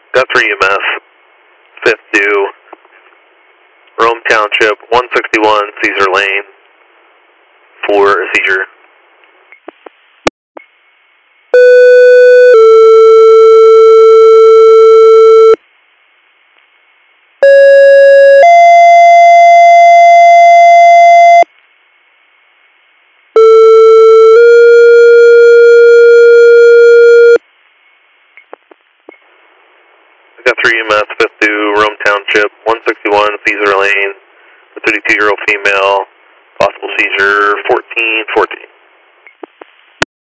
Got 3 EMS, 5th due, Rome Township, 161 Caesar Lane for a seizure. I got 3 EMS, 5th due, Rome Township, 161 Caesar Lane, a 32-year-old female, possible seizure, 1414.